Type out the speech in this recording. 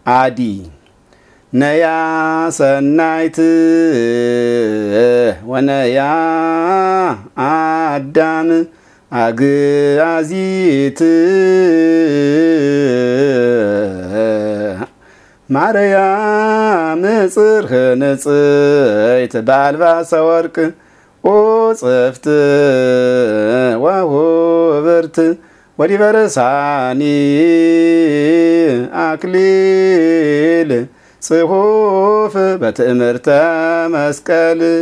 አዲ ነያ ሰናይት ወነያ አዳም አግአዚት ማርያም ጽርሕ ንጽሕት በአልባሰ ወርቅ ወጽፍት ወውብርት ወዲበ ርእሳኒ አክሊል ጽሑፍ በትእምርተ መስቀል